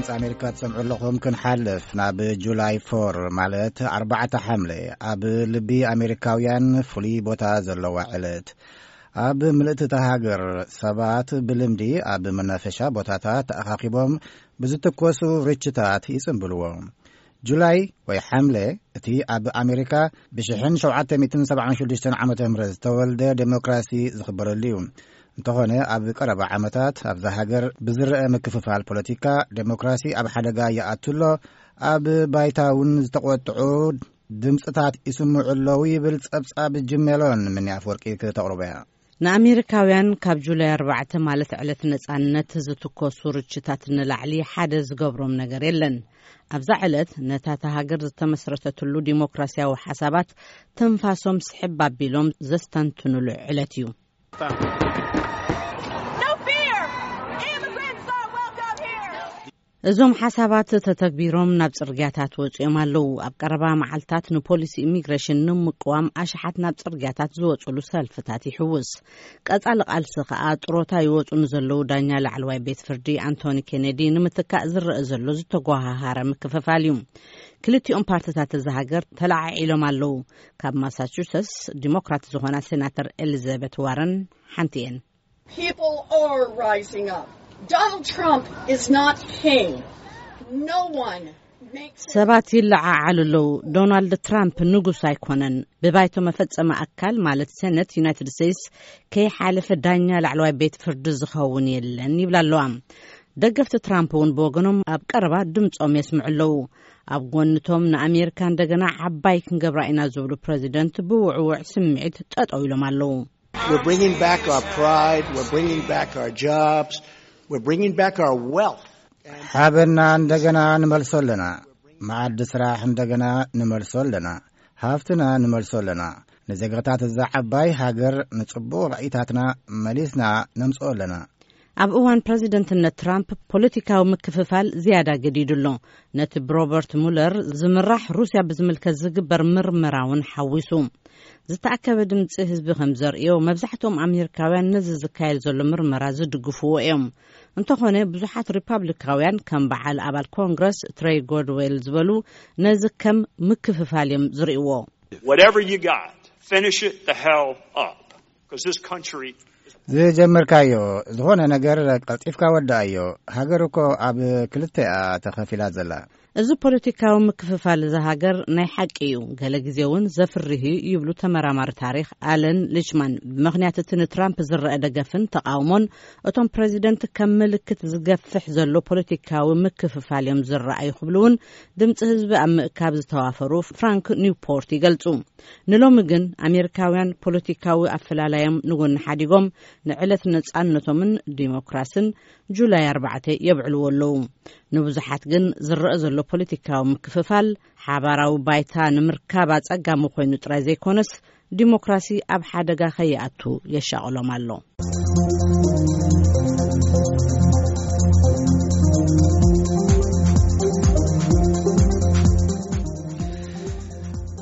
ድምፂ ኣሜሪካ ትሰምዑ ኣለኹም ክንሓልፍ ናብ ጁላይ 4 ማለት 4 ሓምለ ኣብ ልቢ ኣሜሪካውያን ፍሉይ ቦታ ዘለዋ ዕለት ኣብ ምልእቲ ሃገር ሰባት ብልምዲ ኣብ መናፈሻ ቦታታት ተኣኻኺቦም ብዝተኮሱ ርችታት ይጽምብልዎም። ጁላይ ወይ ሓምለ እቲ ኣብ ኣሜሪካ ብ1776 ዓመተ ምህረት ዝተወልደ ዴሞክራሲ ዝኽበረሉ እዩ። እንተኾነ ኣብ ቀረባ ዓመታት ኣብዛ ሃገር ብዝርአ ምክፍፋል ፖለቲካ ዴሞክራሲ ኣብ ሓደጋ ይኣትሎ ኣብ ባይታውን ዝተቆጥዑ ድምፅታት ይስምዑ ኣለዉ ይብል ጸብጻብ ጅሜሎን ምን ኣፍወርቂ ተቕርበያ ንኣሜሪካውያን ካብ ጁላይ 4 ማለት ዕለት ነጻነት ዝትኮሱ ርችታት ንላዕሊ ሓደ ዝገብሮም ነገር የለን። ኣብዛ ዕለት ነታ ሃገር ዝተመስረተትሉ ዲሞክራሲያዊ ሓሳባት ተንፋሶም ስሕብ ኣቢሎም ዘስተንትንሉ ዕለት እዩ። እዞም ሓሳባት ተተግቢሮም ናብ ጽርግያታት ወጽኦም ኣለዉ። ኣብ ቀረባ መዓልታት ንፖሊሲ ኢሚግሬሽን ንምቅዋም ኣሽሓት ናብ ጽርግያታት ዝወጽሉ ሰልፍታት ይሕውስ። ቀጻሊ ቃልሲ ከዓ ጥሮታ ይወጹን ዘለዉ ዳኛ ላዕለዋይ ቤት ፍርዲ አንቶኒ ኬኔዲ ንምትካእ ዝርአ ዘሎ ዝተጓሃሃረ ምክፍፋል እዩ። ክልቲኦም ፓርቲታት ዝሃገር ተላዓዒሎም ኣለዉ። ካብ ማሳቹሴትስ ዲሞክራት ዝኾና ሴናተር ኤሊዛቤት ዋረን ሓንቲ እየን። People are rising up. Donald Trump is not king. No one makes ሰባት ይለዓዓሉ ኣለዉ። ዶናልድ ትራምፕ ንጉስ ኣይኮነን። ብባይቶ መፈጸመ ኣካል ማለት ሴነት ዩናይትድ ስቴትስ ከይሓለፈ ዳኛ ላዕለዋይ ቤት ፍርዲ ዝኸውን የለን ይብላ ኣለዋ። ደገፍቲ ትራምፕ እውን ብወገኖም ኣብ ቀረባ ድምፆም የስምዑ ኣለዉ። ኣብ ጎንቶም ንኣሜሪካ እንደገና ዓባይ ክንገብራ ኢና ዝብሉ ፕሬዚደንት ብውዕውዕ ስምዒት ጠጠው ኢሎም ኣለዉ። We're bringing back our pride, we're bringing back our jobs, we're bringing back our wealth. ሓበና እንደገና ንመልሶ ኣለና። ማዕድ ስራሕ እንደገና ንመልሶ ኣለና። ሃፍትና ንመልሶ ኣለና። ንዜጋታት እዛ ዓባይ ሃገር ንጽቡቕ ራእይታትና መሊስና ነምጽኦ ኣለና። ኣብ እዋን ፕሬዚደንትነት ትራምፕ ፖለቲካዊ ምክፍፋል ዝያዳ ገዲዱሎ ነቲ ብሮበርት ሙለር ዝምራሕ ሩስያ ብዝምልከት ዝግበር ምርመራውን ሓዊሱ። ዝተኣከበ ድምፂ ህዝቢ ከም ዘርእዮ መብዛሕትኦም ኣሜሪካውያን ነዚ ዝካየድ ዘሎ ምርመራ ዝድግፍዎ እዮም። እንተኾነ ብዙሓት ሪፐብሊካውያን ከም በዓል ኣባል ኮንግረስ ትሬይ ጎድዌል ዝበሉ ነዚ ከም ምክፍፋል እዮም ዝርእይዎ። Whatever you got, finish it the hell up because this country ዝጀመርካዮ ዝኾነ ነገር ቀልጢፍካ ወዳእዮ። ሃገር እኮ ኣብ ክልተኣ ተኸፊላ ዘላ። እዚ ፖለቲካዊ ምክፍፋል ዝሃገር ናይ ሓቂ እዩ። ገለ ግዜ እውን ዘፍርህ ይብሉ ተመራማሪ ታሪክ አለን ሊችማን። ብምኽንያት እቲ ንትራምፕ ዝረአ ደገፍን ተቃውሞን እቶም ፕሬዚደንት ከም ምልክት ዝገፍሕ ዘሎ ፖለቲካዊ ምክፍፋል እዮም ዝረኣዩ ክብሉውን ድምፂ ህዝቢ ኣብ ምእካብ ዝተዋፈሩ ፍራንክ ኒውፖርት ይገልጹ። ንሎሚ ግን ኣሜሪካውያን ፖለቲካዊ ኣፈላላዮም ንጎኒ ሓዲጎም ንዕለት ነጻነቶምን ዲሞክራስን ጁላይ 4 የብዕልዎ ኣለዉ። ንብዙሓት ግን ዝረአ ዘሎ ፖለቲካዊ ምክፍፋል ሓባራዊ ባይታ ንምርካብ ኣጸጋሚ ኮይኑ ጥራይ ዘይኮነስ ዲሞክራሲ ኣብ ሓደጋ ከይኣቱ የሻቕሎም ኣሎ።